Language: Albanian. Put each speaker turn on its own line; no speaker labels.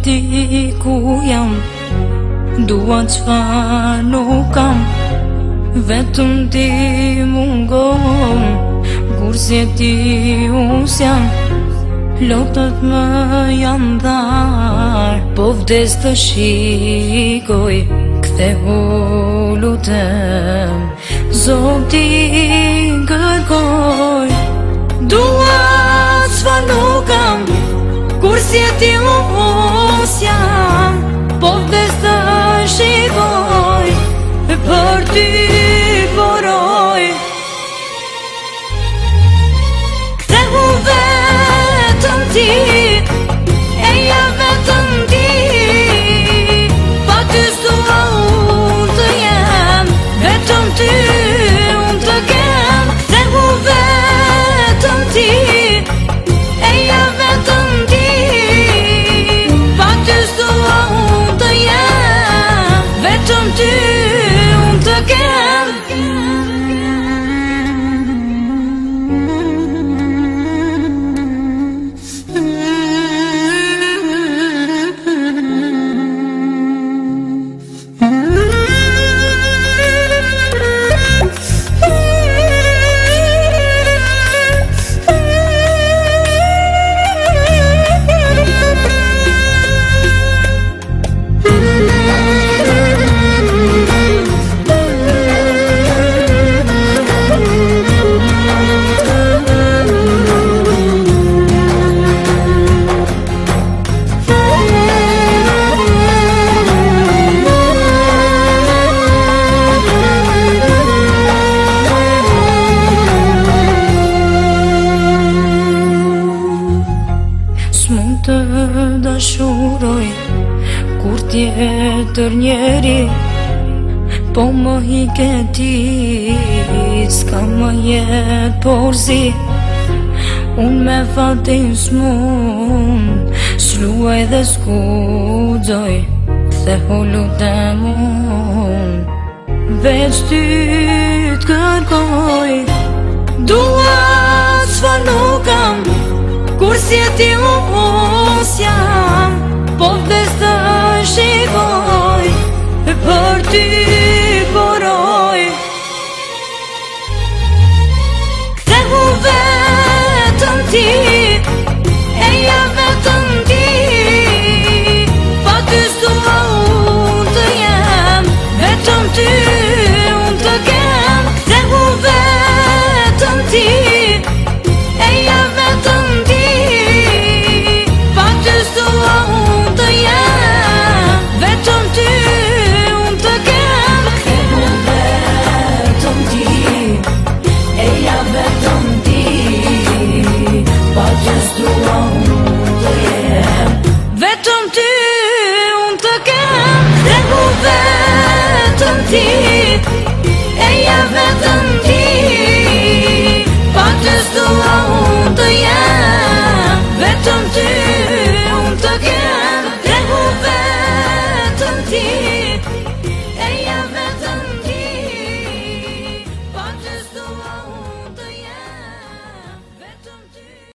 ti ku jam, dua çfa nuk kam, vetëm ti mungon, kur si ti unë s'jam. Lotët më janë dhar, po vdes të shikoj, kthehu lutem, zoti kërkoj. Dua çfa nuk kam, kur si ti unë s'jam, po vdes të shikoj, për ty poroj. Kthehu vetëm ti, e ja vetëm ti, pa ty s'dua unë të jem, vetëm ty unë të kem. Kthehu vetëm ti, e ja vetëm ti, pa ty s'dua unë të jem, vetëm ty unë të kem. S'mund të dashuroj kur tjetër njeri, po më hike ti, s'ka më jet porzi. Unë me fatin s'mund, s'luaj dhe s'kudzoj, kthehu lutem unë, veç ty t'kërkoj. Dua çfa nuk kam, kur si ti unë s'jam, po vdes të shikoj, për ty poroj. Kthehu vetëm ti, e ja vetëm ti, pa ty s'dua unë të jem, vetëm ty unë të kem. Kthehu vetëm ti, e ja vetëm ti, pa ty s'dua unë të jem, vetëm ty unë të kem. Kthehu vetëm ti, e ja vetëm ti, pa ty s'dua unë të jem, vetëm ty unë të kem. Kthehu vetëm ti, e ja vetëm